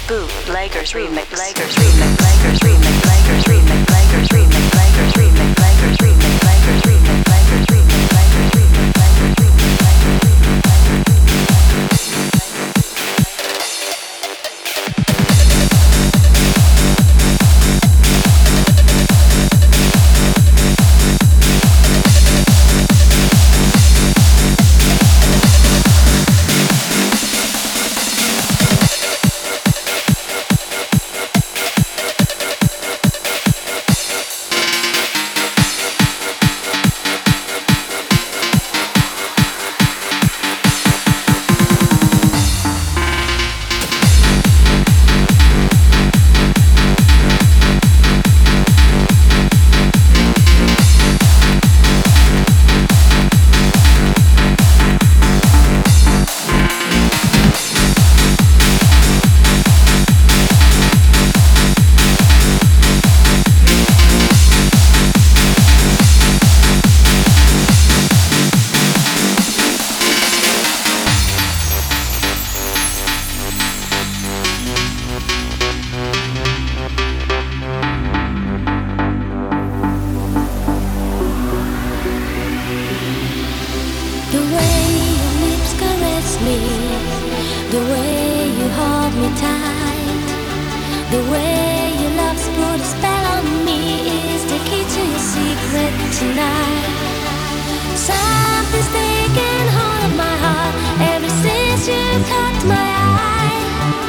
Bootleggers remix. Bootleggers remix. Bootleggers remix. Bootleggers remix. Bootleggers remix. Bootleggers remix. Bootleggers remix. Bootleggers remix. Bootleggers remix. Bootleggers remix. The way you hold me tight, the way your love's put a spell on me is the key to your secret tonight. Something's taken hold of my heart ever since you caught my eye.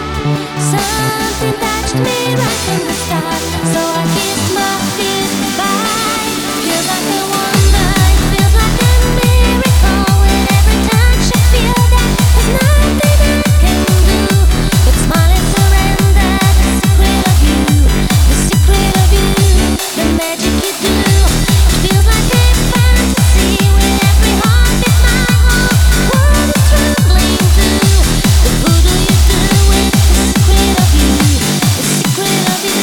Something touched me right from the start, so I kissed my fears goodbye. Feels like a wonder, it feels like a miracle. With every touch I feel that there's nothing I can do but smile and surrender. The secret of you, the secret of you, the magic you do. It feels like a fantasy. With every heartbeat my whole world is trembling too. The voodoo you do with the secret of you, the secret of you.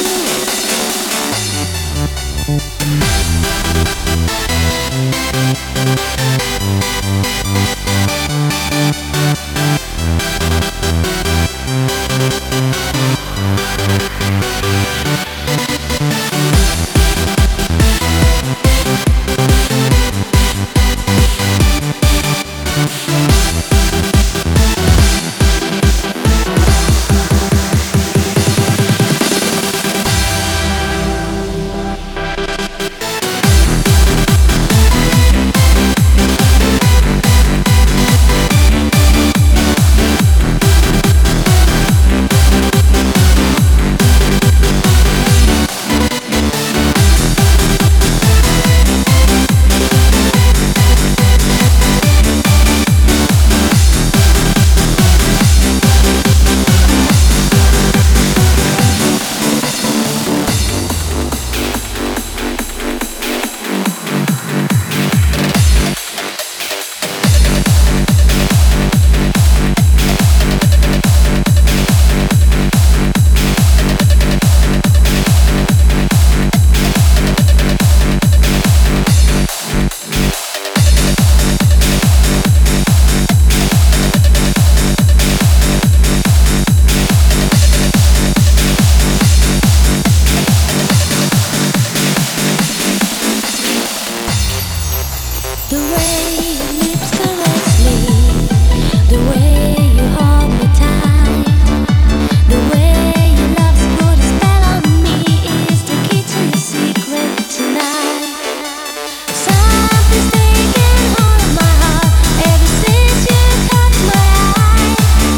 The way your lips caress me, the way you hold me tight, the way your love's put a spell on me is the key to your secret tonight. Something's taken hold of my heart ever since you caught my eye.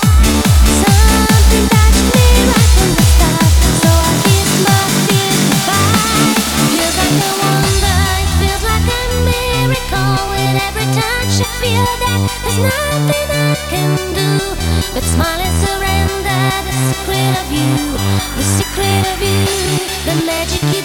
Something touched me right from the start, so I kissed my fears goodbye. Feels like a wonder, it feels like a miracle. With every touch I feel that there's nothing I can do but smile and surrender. The secret of you, the secret of you, the magic you